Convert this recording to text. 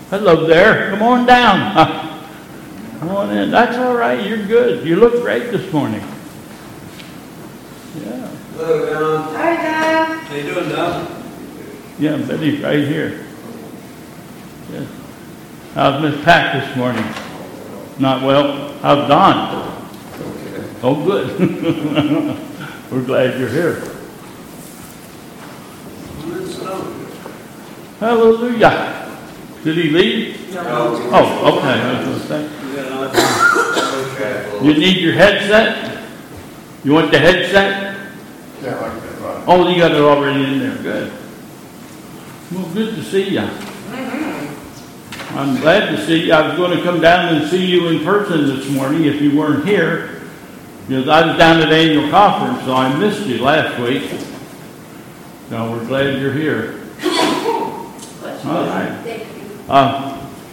Hello there. Come on down. Come on in. That's all right. You're good. You look great this morning. Yeah. Hello, Don. Hi, Dad. How you doing, Don? Yeah, Betty's right here. Yes. How's Miss Pat this morning? Not well. How's Don? Okay. Oh, good. We're glad you're here. Hallelujah. Did he leave? No. Oh, okay. I was gonna say. You need your headset? You want the headset? Yeah, I like that, right. Oh, you got it already in there. Good. Well, good to see you. I'm glad to see you. I was going to come down and see you in person this morning if you weren't here, because I was down at the annual conference, so I missed you last week. So we're glad you're here. All right.